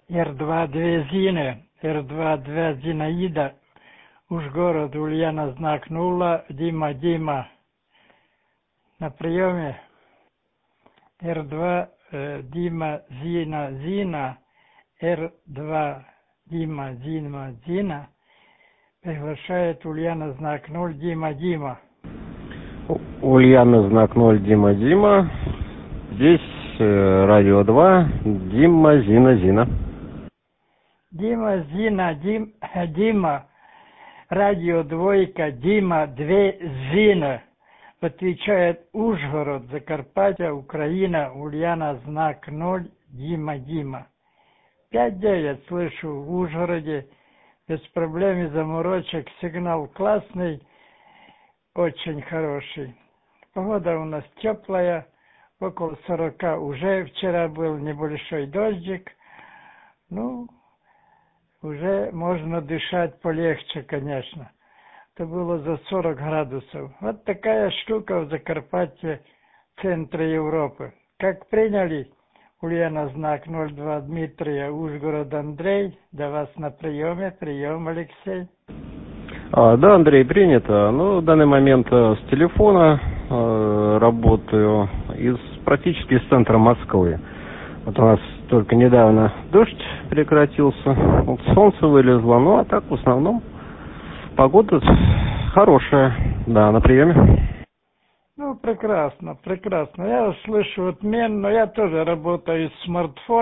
Р2 две Зины, Р2 две Зинаида, Ужгород, Ульяна, знак 0, Дима, на приеме. Р2, Дима, Зина, Р2, Дима, Зина, приглашает Ульяна, знак 0, Дима. Ульяна, знак 0, Дима. Здесь радио 2, Дима, Зина. Дима, Зина, Дима, радио 2, Дима, 2 Зина. Отвечает Ужгород, Закарпатье, Украина, Ульяна, знак 0, Дима. 5-9 слышу в Ужгороде, без проблем и заморочек, сигнал классный, очень хороший. Погода у нас теплая, около 40 уже, вчера был небольшой дождик, уже можно дышать полегче, конечно. Это было за 40 градусов. Вот такая штука в Закарпатье, центре Европы. Как приняли, Ульяна, знак 02, Дмитрия, Ужгород, Андрей, до вас на приеме. Прием, Алексей. Да, Андрей, принято. В данный момент с телефона работаю практически из центра Москвы. Вот у нас только недавно дождь прекратился, солнце вылезло, а так в основном погода хорошая, да, на приеме. Прекрасно. Я слышу отменно, я тоже работаю с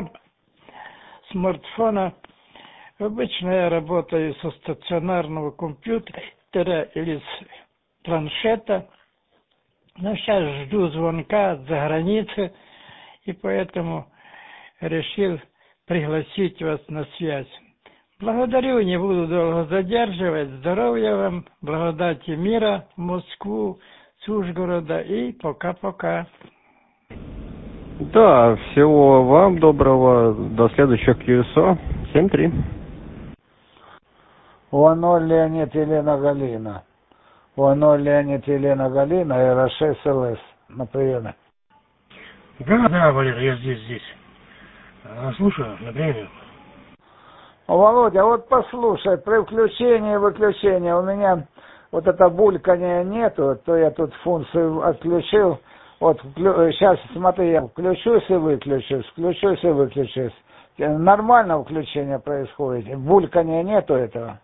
смартфона. Обычно я работаю со стационарного компьютера или с планшета. Но сейчас жду звонка от-за границы, и поэтому решил пригласить вас на связь. Благодарю, не буду долго задерживать. Здоровья вам, благодати мира в Москву, с Ужгорода, и пока-пока. Да, всего вам доброго, до следующих QSO, 7-3. ОНО Леонид Елена Галина. ОНО Леонид Елена Галина, РА6 ЛС. На приеме. Да, Валера, я здесь. Слушаю, на приеме. Володя, вот послушай, при включении и выключении у меня вот это булькания нету, то я тут функцию отключил. Вот сейчас, смотри, я включусь и выключусь. Нормально включение происходит, булькания нету этого.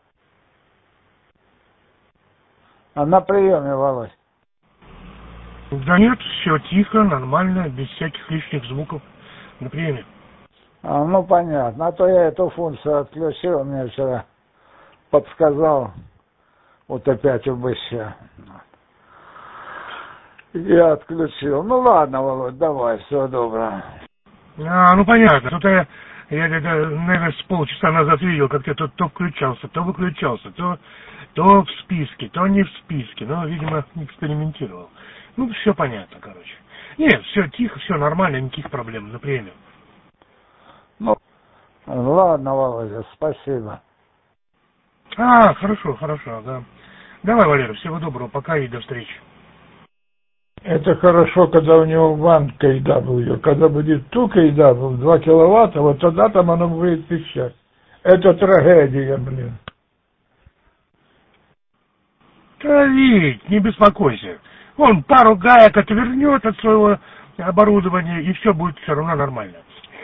А на приеме, Володь? Да нет, все тихо, нормально, без всяких лишних звуков. На приеме. Понятно. А то я эту функцию отключил, мне вчера подсказал, вот опять УБС. Я отключил. Ладно, Володь, давай, всего доброго. Понятно. Тут я наверное, с полчаса назад видел, как ты тут то включался, то выключался, то в списке, то не в списке. Видимо, экспериментировал. Все понятно, короче. Нет, все тихо, все нормально, никаких проблем. На приеме. Ладно, Володя, спасибо. Хорошо, да. Давай, Валера, всего доброго, пока и до встречи. Это хорошо, когда у него ван KW. Когда будет ту KW, 2 киловатта, вот тогда там оно будет пищать. Это трагедия, блин. Да, Вить, не беспокойся. Он пару гаек отвернет от своего оборудования, и все будет все равно нормально.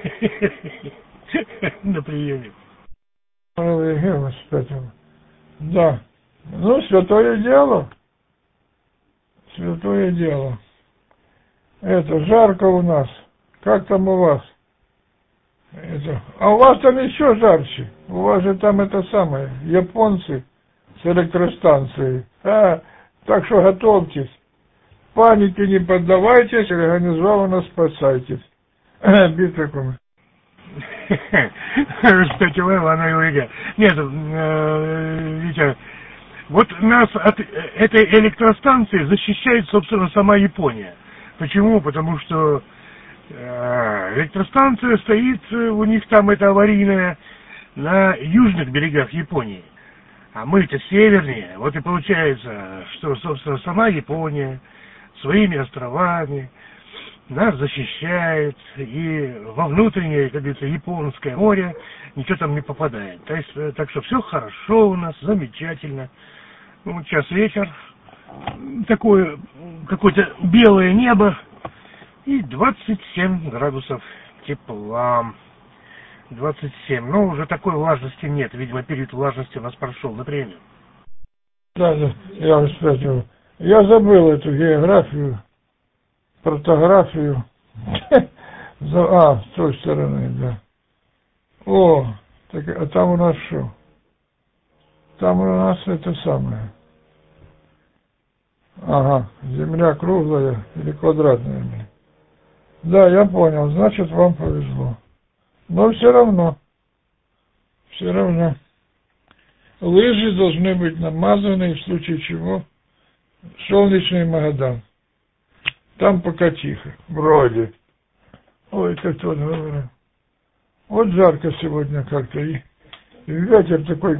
На приеме. Господи. Да. Святое дело. Это жарко у нас. Как там у вас? А у вас там еще жарче. У вас же там это самое, японцы с электростанцией. Так что готовьтесь. Панике не поддавайтесь, организованно спасайтесь. Без такого. Кстати, оно и уйдет. Нет, Витя, вот нас от этой электростанции защищает, собственно, сама Япония. Почему? Потому что электростанция стоит, у них там это аварийная, на южных берегах Японии. А мы-то севернее. Вот и получается, что, собственно, сама Япония своими островами нас защищает, и во внутреннее, как говорится, Японское море ничего там не попадает. То есть, так что все хорошо у нас, замечательно. Ну, вот сейчас вечер, такое какое-то белое небо и 27 градусов тепла. 27. Но уже такой влажности нет. Видимо, период влажности у нас прошел. Например. Да, я вспомнил. Я забыл эту географию, фотографию. С той стороны, да. О, так, а там у нас что? Там у нас это самое. Ага, земля круглая или квадратная. Да, я понял, значит, вам повезло. Но все равно, лыжи должны быть намазаны, в случае чего, солнечный Магадан. Там пока тихо, вроде. Ой, как тут говорю. Вот жарко сегодня как-то, и ветер такой,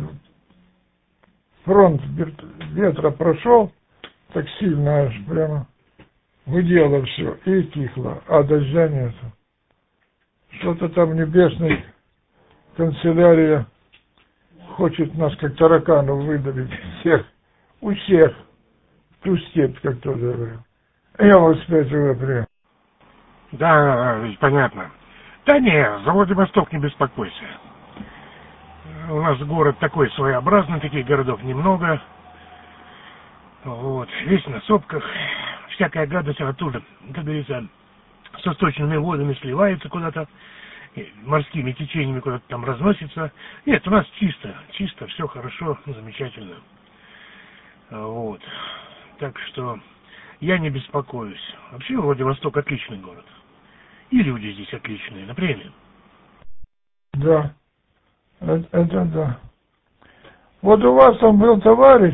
фронт ветра прошел, так сильно аж прямо гудело все, и тихло, а дождя нету. Что-то там небесный канцелярия хочет нас, как тараканов, выдавить всех, у всех, ту степь, как кто говорил. Я вас опять приехал. Да, понятно. Да не, за Владивосток не беспокойся. У нас город такой своеобразный, таких городов немного. Вот, весь на сопках, всякая гадость оттуда, как говорится, со сточными водами сливается куда-то, морскими течениями куда-то там разносится. Нет, у нас чисто, все хорошо, замечательно. Вот. Так что я не беспокоюсь. Вообще Владивосток отличный город. И люди здесь отличные, например. Да, это да. Вот у вас там был товарищ,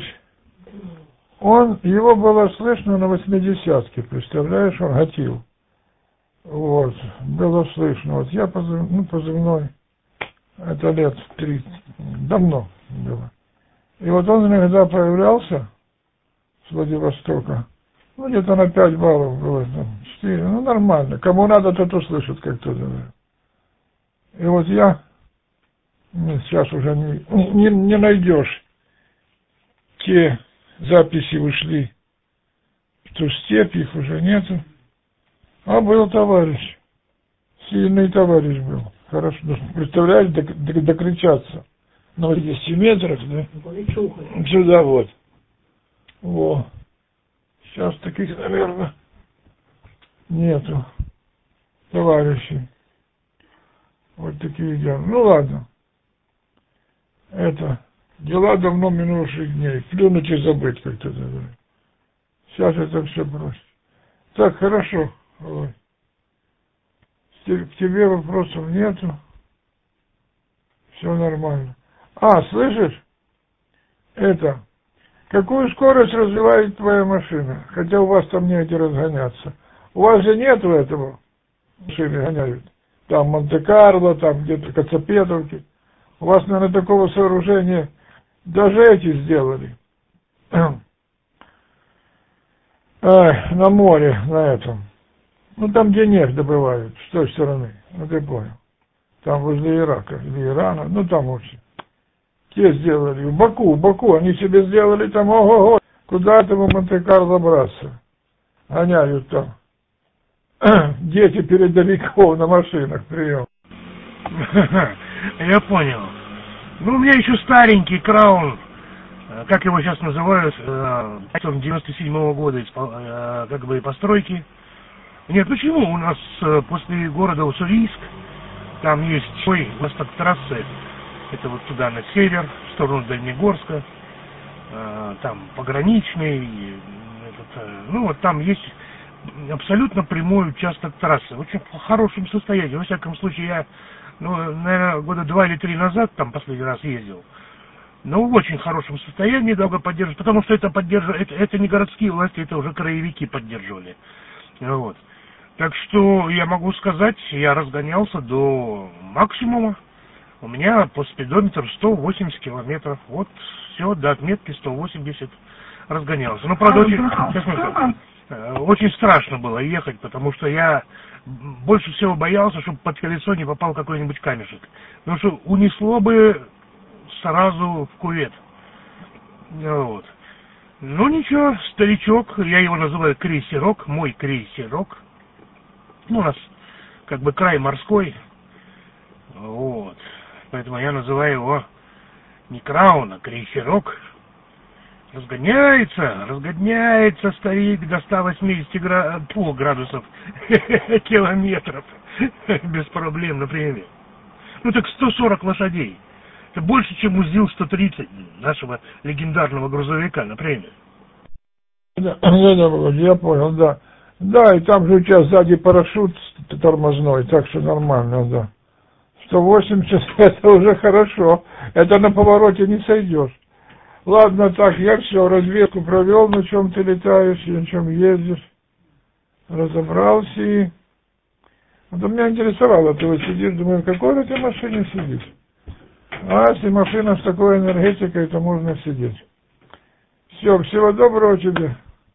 его было слышно на 80-ке, представляешь, он гатил. Вот, было слышно. Вот я позывной, это лет 3, давно было. И вот он иногда появлялся с Владивостока, где-то на 5 баллов было, там, 4, нормально. Кому надо, тот услышит, как кто говорит. И вот сейчас уже не найдешь. Те записи ушли в ту степь, их уже нету. А был товарищ. Сильный товарищ был. Хорошо. Представляешь, докричаться. На 200 метров, да? Сюда вот. Во. Сейчас таких, наверное, нету товарищей. Вот такие дела. Ну ладно. Это дела давно минувших дней. Плюнуть и забыть, как кто-то говорит. Сейчас это все бросить. Так, хорошо. Ой. К тебе вопросов нету. Все нормально. Слышишь? Какую скорость развивает твоя машина? Хотя у вас там негде разгоняться. У вас же нету этого. Машины гоняют. Там Монте-Карло, там где-то Коцапетовки. У вас, наверное, такого сооружения даже эти сделали. На море, на этом. Там, где нефть добывают, с той стороны. Ты понял. Там возле Ирака, или Ирана, там очень. Те сделали. В Баку, они себе сделали там, ого-го. Куда там в Монте-Карло браться? Гоняют там. Дети передовиков на машинах, прием. Я понял. У меня еще старенький Краун, как его сейчас называют, 97-го года, постройки. Нет, почему? У нас после города Уссурийск, там есть восток трассы, это вот туда на север, в сторону Дальнегорска, там пограничный, там есть абсолютно прямой участок трассы, в очень хорошем состоянии. Во всяком случае, я, наверное, года 2 или 3 назад там последний раз ездил. В очень хорошем состоянии, долго поддерживают, потому что это не городские власти, это уже краевики поддерживали. Вот. Так что я могу сказать, я разгонялся до максимума. У меня по спидометру 180 километров. Вот, все, до отметки 180 разгонялся. Правда, очень... Сейчас, очень страшно было ехать, потому что я больше всего боялся, чтобы под колесо не попал какой-нибудь камешек. Потому что унесло бы сразу в кювет. Вот. Ну ничего, старичок, я его называю крейсерок, мой крейсерок. Ну, у нас как бы край морской. Вот. Поэтому я называю его не краун, а крейсерок. Разгоняется старик до 180 градусов километров. Без проблем, например. Ну так 140 лошадей. Это больше, чем у ЗИЛ-130 нашего легендарного грузовика, например. Да, я понял, да. Да, и там же у тебя сзади парашют тормозной, так что нормально, да. 180 это уже хорошо. Это на повороте не сойдешь. Ладно, так, я все, разведку провел, на чем ты летаешь, на чем ездишь. Разобрался и... Вот меня интересовало, ты вот сидишь, думаю, в какой же ты машине сидишь? А если машина с такой энергетикой, то можно сидеть. Все, всего доброго тебе.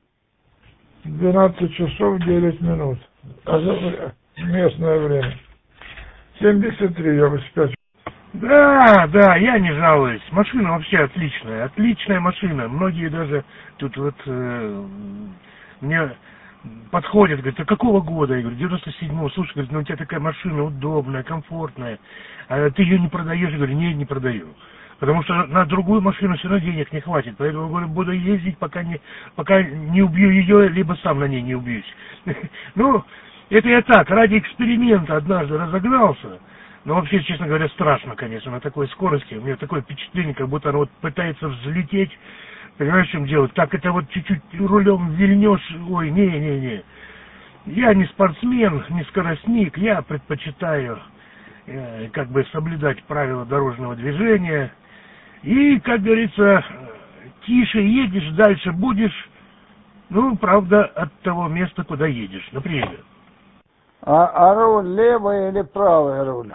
12 часов 9 минут. Местное время. 73, я выспячу. Да, я не жалуюсь. Машина вообще отличная машина. Многие даже тут вот мне подходят, говорят, а какого года? Я говорю, 97-го. Слушай, говорит, ну у тебя такая машина удобная, комфортная. А ты ее не продаешь? Я говорю, нет, не продаю. Потому что на другую машину все равно денег не хватит. Поэтому, говорю, буду ездить, пока не убью ее, либо сам на ней не убьюсь. Ну, это я так, ради эксперимента однажды разогнался. Но вообще, честно говоря, страшно, конечно, на такой скорости. У меня такое впечатление, как будто она вот пытается взлететь. Понимаешь, в чем дело? Так это вот чуть-чуть рулем вильнешь. Ой, не. Я не спортсмен, не скоростник. Я предпочитаю как бы соблюдать правила дорожного движения. И, как говорится, тише едешь, дальше будешь. Ну, правда, от того места, куда едешь, например. А руль левый или правый руль?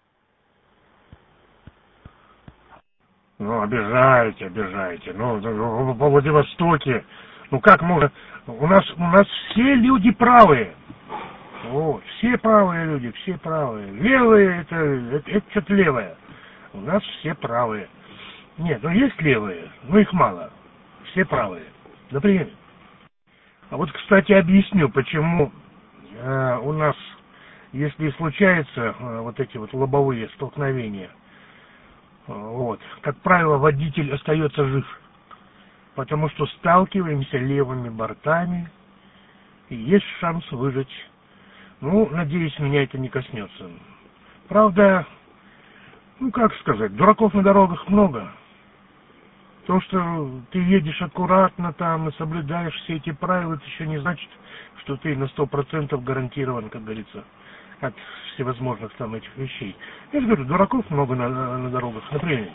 Ну, обижаете. Ну, во Владивостоке. Ну, как можно... У нас все люди правые. Вот, все правые люди, все правые. Левые, это что-то левое. У нас все правые. Нет, ну есть левые, но их мало. Все правые. Например. А вот, кстати, объясню, почему у нас, если случаются вот эти вот лобовые столкновения, вот, как правило, водитель остается жив. Потому что сталкиваемся левыми бортами, и есть шанс выжить. Ну, надеюсь, меня это не коснется. Правда, ну, как сказать, дураков на дорогах много. То, что ты едешь аккуратно там и соблюдаешь все эти правила, это еще не значит, что ты на 100% гарантирован, как говорится, от всевозможных там этих вещей. Я же говорю, дураков много на дорогах, например.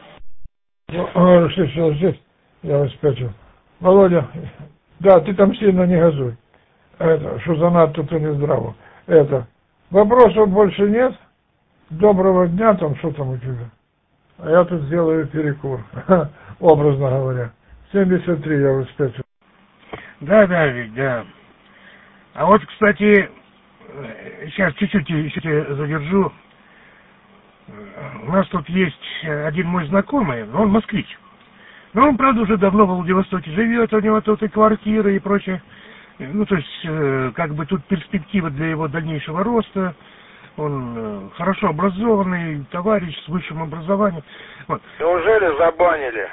Здесь я вас спрячу. Володя, да, ты там сильно не газуй. Это, что занадто то не здраво. Это, вопросов больше нет. Доброго дня, там, что там у тебя? А я тут сделаю перекур, образно говоря. 73 я вас спрячу. Да, Вик, да. А вот, кстати, сейчас чуть-чуть еще задержу. У нас тут есть один мой знакомый, но он москвич. Но он, правда, уже давно в Владивостоке живет, у него тут и квартира, и прочее. Ну, то есть, как бы тут перспектива для его дальнейшего роста. Он хорошо образованный товарищ с высшим образованием. Вот. Неужели забанили?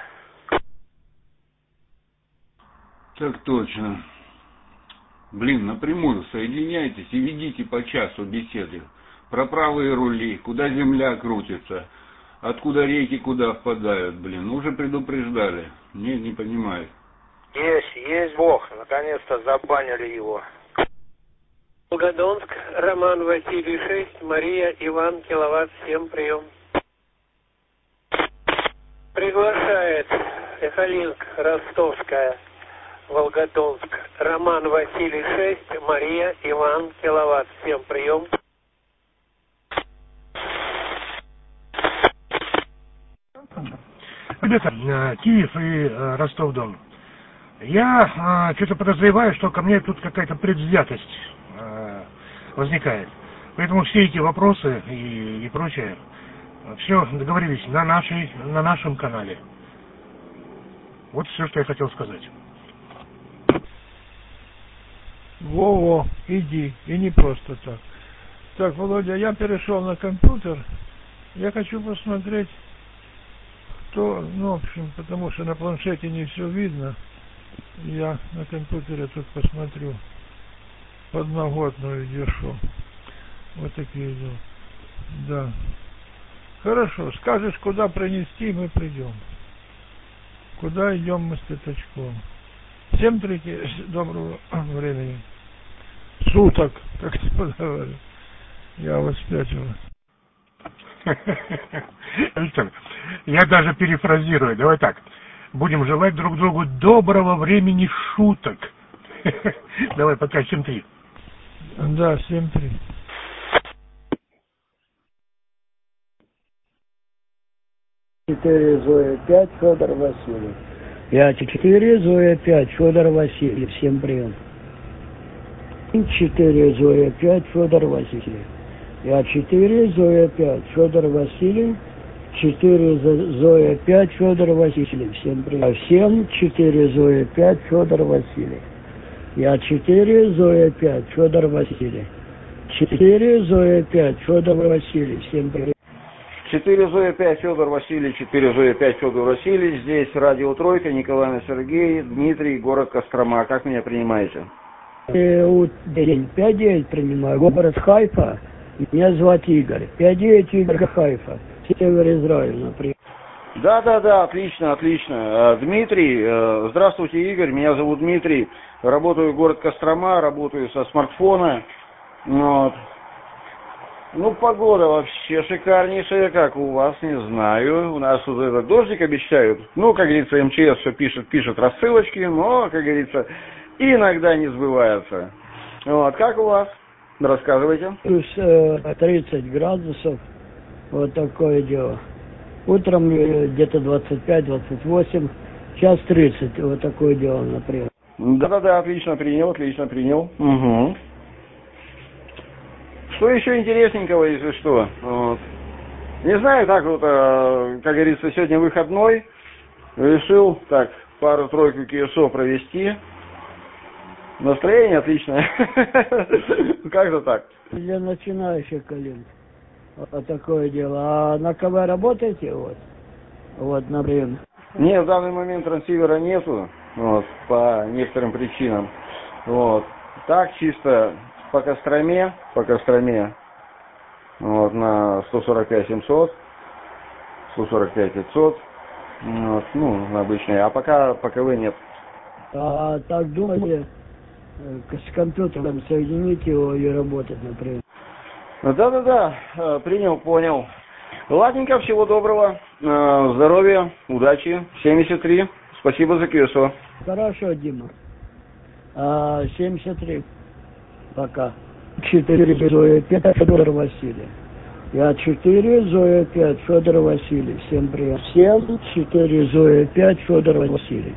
Так точно. Блин, напрямую соединяйтесь и ведите по часу беседы. Про правые рули, куда земля крутится, откуда реки куда впадают, блин. Уже предупреждали. Не понимаю. Есть Бог. Наконец-то забанили его. Волгодонск, Роман Василий 6, Мария, Иван, киловатт, 7, прием. Приглашает Эхолинск, Ростовская, Волгодонск, Роман Василий 6, Мария, Иван, киловатт, 7, прием. Ребята, Киев и Ростов-Дон. Я что-то подозреваю, что ко мне тут какая-то предвзятость возникает. Поэтому все эти вопросы и прочее, все договорились на нашем канале. Вот все, что я хотел сказать. Во-во, иди, и не просто так. Так, Володя, я перешел на компьютер. Я хочу посмотреть, кто, ну, в общем, потому что на планшете не все видно. Я на компьютере тут посмотрю подноготную держу. Вот такие дела. Да. Хорошо, скажешь, куда принести, мы придем. Куда идем мы с пятачком. Всем доброго времени. Суток, как ты говоришь. Я вас спятил. Александр, я даже перефразирую. Давай так. Будем желать друг другу доброго времени шуток. Давай, пока, 7-3. Да, 7-3. Зоя 5, Федор Васильев. 5-4, Зоя 5, Федор Васильев. Всем прием. 4, Зоя 5, Федор Васильев. 5-4, Зоя 5, Федор Васильев. 4, Зоя 5, Федор Васильев. Всем прием. 7-4, Зоя 5, Федор Васильев. 4, Зоя 5, Федор Васильев. 4, Зоя 5, Федор Васильев. Всем прием. 4 Зоя 5, Федор Васильевич, 4 Зоя 5, Федор Васильевич. Здесь радио Тройка, Николаевна Сергей, Дмитрий, город Кострома. Как меня принимаете? День 5-9 принимаю. Город Хайфа. Меня зовут Игорь. 5-9 Игорь Хайфа. Север Израиля, например. Да, отлично. Дмитрий, здравствуйте, Игорь. Меня зовут Дмитрий. Работаю в город Кострома, работаю со смартфона. Вот. Ну, погода вообще шикарнейшая, как у вас, не знаю. У нас вот этот дождик обещают. Ну, как говорится, МЧС все пишет рассылочки, но, как говорится, иногда не сбывается. Вот, как у вас? Рассказывайте. Плюс 30 градусов, вот такое дело. Утром где-то 25-28, сейчас 30, вот такое дело, например. Да, отлично принял. Угу. Что еще интересненького, если что? Вот. Не знаю, так вот, как говорится, сегодня выходной. Решил так пару-тройку киесов провести. Настроение отличное. Как-то так. Для начинающих колен. Вот такое дело. А на КВ работаете? Вот, например. Нет, в данный момент трансивера нету. Вот, по некоторым причинам. Вот. Так, чисто по Костроме, вот, на 145-700, 145-500, вот, ну, на обычные, а пока по КВ нет. А так думаете, с компьютером соединить его и работать, например? Да, принял, понял. Ладненько, всего доброго, здоровья, удачи, 73, спасибо за QSO. Хорошо, Дима. 73. Пока. 4 Зоя 5, Федор Васильев. 4 Зоя 5, Федор Васильев. Всем привет. 4 Зоя 5, Федор Васильев.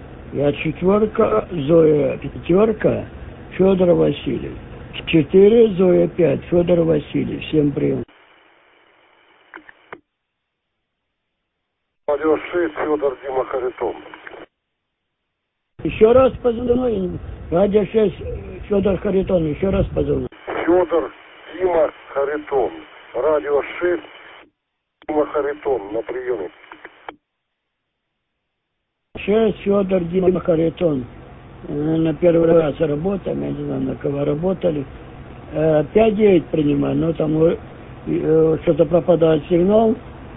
4 Зоя 5, Федор Васильев. 4 Зоя 5, Федор Васильев. Всем привет. Радио 6, Федор, Дима, Харитон. Еще раз позвони. Радио 6, Федор Харитон. Еще раз позвони. Федор, Дима, Харитон. Радио 6, Дима, Харитон. На приеме. 6, Федор, Дима, Харитон. На первый раз работаем, я не знаю, на кого работали. 5-9 принимаю, но там что-то пропадает сигнал.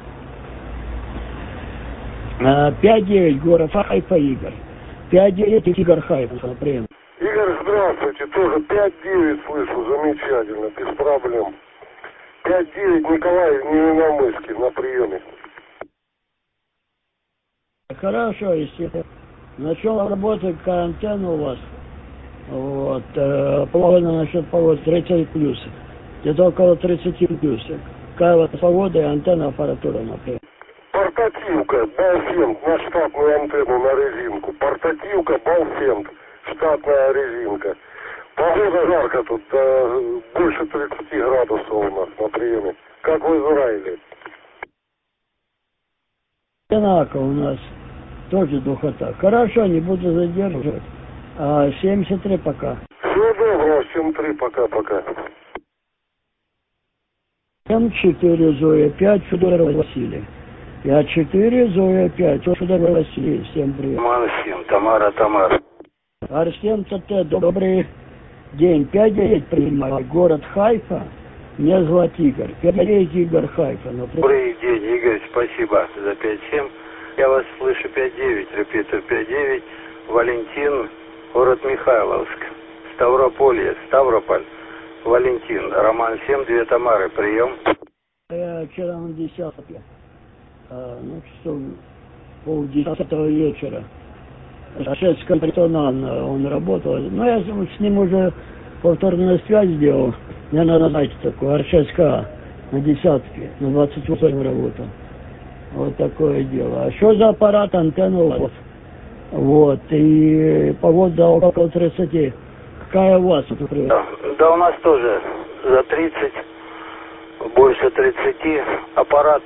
5-9, город Хайфа, Игорь. 5-9, Игорь Хайфа, например. Игорь, здравствуйте, тоже 5-9 слышу, замечательно, без проблем. 5-9, Николай, Невиномысский, на приеме. Хорошо, если начало работы, какая антенна у вас? Вот, погода насчет погоды 30 плюс. Где-то около 30 плюс. Какая у вас погода и антенна, аппаратура, например? Портативка, Балфент на штатную антенну на резинку. Портативка, Балфент, штатная резинка. Погода жарко тут, больше 30 градусов у нас на приеме. Как в Израиле. Одинаково у нас тоже духота. Хорошо, не буду задерживать. 73 пока. Всего доброго, 7-3, пока-пока. 7-4, Зоя 5, Федоров Василий. Я 4, Зоя 5, Федоров Василий. Всем привет. Максим, Тамара. Арсен ТТ, добрый день. 5-9 принимаю. Город Хайфа. Меня зовут Игорь. 5-9 Игорь Хайфа. Добрый день, Игорь, спасибо за 5-7. Я вас слышу 5-9, репетер 5-9. Валентин, город Михайловск. Ставрополь. Валентин, Роман 7, 2 Тамары, прием. Я вчера на 10-е, часов 9:30 вечера. 6 капитан, он работал. Я с ним уже повторную связь сделал. Мне надо знать такое, R6K на 10-ке, на 28 работал. Вот такое дело. А что за аппарат, антенна? Вот, и погода около 30. Какая у вас? Да, у нас тоже за 30, больше 30. Аппарат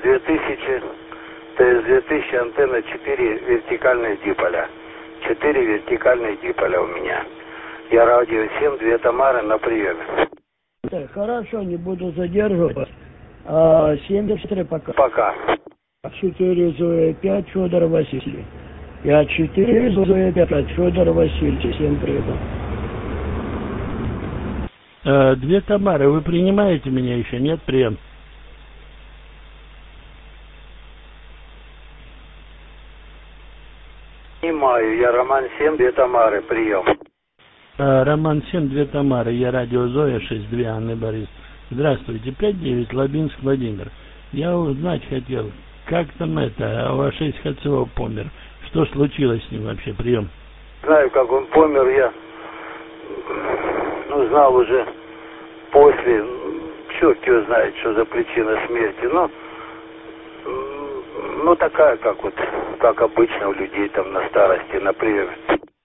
ТС-2000, антенна 4 вертикальных диполя. 4 вертикальных диполя у меня. Я радио 7, 2 Тамары на приеме. Хорошо, не буду задерживать. 73 пока. Пока. 4 Зоя 5, Федор Василий. Я 4 Зоя 5, Федор Василий. Всем привет. 2 Тамары, вы принимаете меня еще? Нет, прием. Принимаю, я Роман 7, 2 Тамары, прием. Роман 7, 2 Тамары, я радио Зоя 6-2, Анны Борис. Здравствуйте, 5-9, Лабинск, Владимир. Я узнать хотел, как там ОА-6 Хацева помер. Что случилось с ним вообще, прием? Знаю, как он помер, я знал уже после, черт его знает, что за причина смерти, такая, как обычно у людей там на старости, на приеме.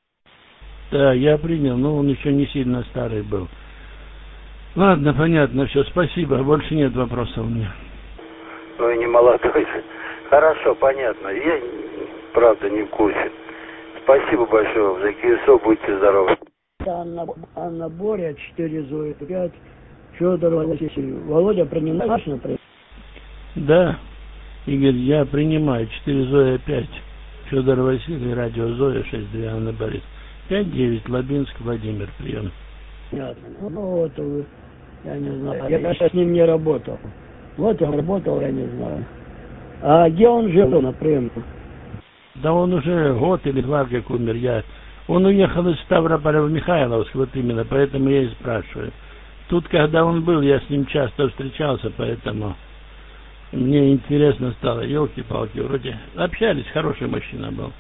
Да, я принял, но он еще не сильно старый был. Ладно, понятно, все, спасибо, больше нет вопросов у меня. И не молодой же. Хорошо, понятно, я, правда, не в курсе. Спасибо большое за КСО, будьте здоровы. Анна Боря, 4 Зоя 5, Федор Василий. Володя, принимаешь на прием? Да, Игорь, я принимаю. 4 Зоя 5, Федор Василий, радио Зоя 6-2, Анна Борис. 5-9, Лабинск, Владимир, прием. Понятно. Я не знаю. Я сейчас с ним не работал. Вот он работал, я не знаю. А где он жил на приеме? Да он уже год или 2 как умер. Он уехал из Ставрополя в Михайловск, вот именно, поэтому я и спрашиваю. Тут, когда он был, я с ним часто встречался, поэтому мне интересно стало. Елки-палки, вроде общались, хороший мужчина был.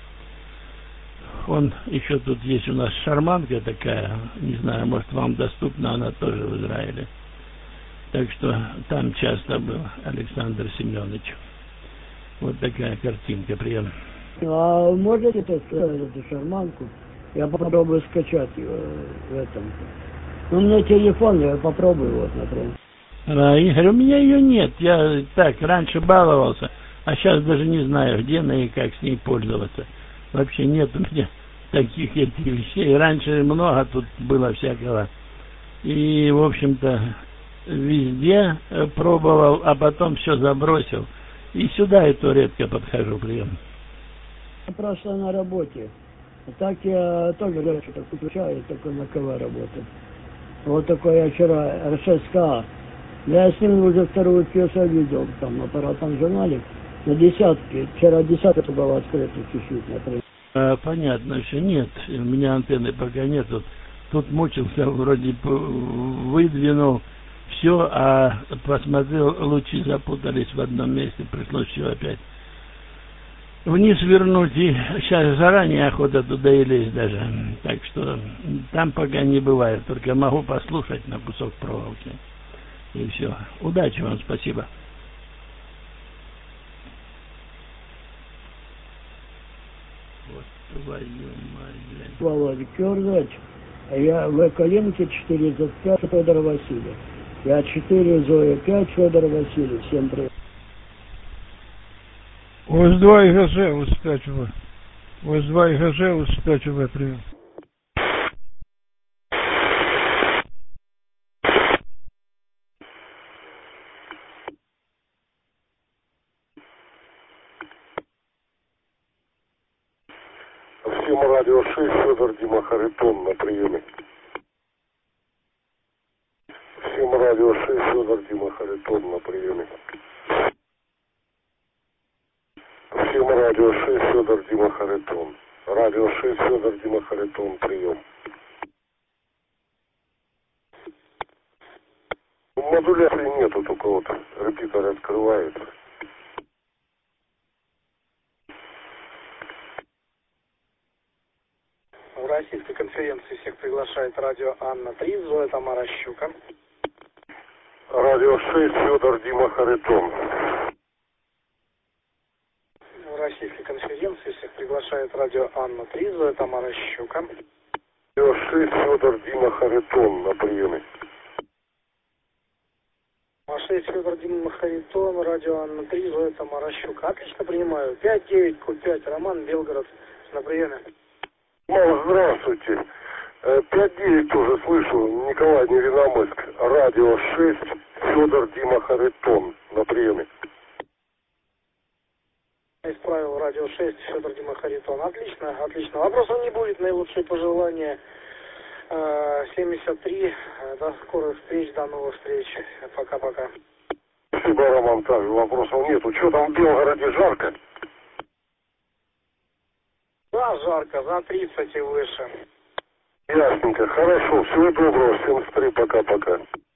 Он еще тут есть у нас шарманка такая, не знаю, может вам доступна, она тоже в Израиле. Так что там часто был Александр Семенович. Вот такая картинка, прием. А можете эту шарманку? Я попробую скачать ее в этом. У меня телефон, я попробую, вот, например. Игорь, у меня ее нет. Я так раньше баловался, а сейчас даже не знаю, где она и как с ней пользоваться. Вообще нет у меня таких этих вещей. Раньше много тут было всякого. И, в общем-то, везде пробовал, а потом все забросил. И сюда я то редко подхожу, прием. Просто на работе. А так я тоже что-то включаю, только на КВ работаю. Вот такой я вчера R6K. Я с ним уже вторую пьесу видел, там, на аппаратном журнале. На 10-ке. Вчера 10-ка была открыта чуть-чуть, например. Понятно, все нет. У меня антенны пока нет. Тут мучился, вроде выдвинул все, а посмотрел, лучи запутались в одном месте, пришлось все опять вниз вернуть, и сейчас заранее охота туда и лезть даже. Так что там пока не бывает, только могу послушать на кусок проволоки. И все. Удачи вам, спасибо. твою мать, блядь. Володя Кёргач. Я в Калинке 4 за 5 Федор Василий. Я 4 Зоя 5 Федор Василий. Всем привет. ОС-2 и ГЖ, ОС-5В. ОС-2 и ГЖ, ОС-5В, прием. Всем радио 6, Федор Дима Харитон на приеме. Всем радио 6, Федор Дима Харитон на приеме. Всем радио 6, Федор Дима Харитон. Радио 6, Федор Дима Харитон, прием. Модуляции нету, только вот репитер открывается. В российской конференции всех приглашает радио Анна-3, Зоя Тамара Щука. Радио 6, Федор Дима Харитон. В российской конференции всех приглашает радио Анна-3, Зоя Тамара Щука. Радио 6, Федор Дима Харитон на приеме. 6, Федор Дима Харитон, радио Анна-3, Зоя Тамара Щука. Отлично принимаю. 5-9, Q5, Роман Белгород на приеме. Здравствуйте. 5-9 тоже слышу. Николай Невиномыск. Радио 6, Федор Дима Харитон на приеме. Исправил радио 6, Федор Дима Харитон. Отлично, отлично. Вопросов не будет. Наилучшие пожелания. 73. До скорых встреч, до новых встреч. Пока-пока. Спасибо, Роман. Так, вопросов нету. Что там в Белгороде, жарко? Да, жарко. За 30 и выше. Ясненько. Хорошо. Всего доброго. 73. Пока-пока.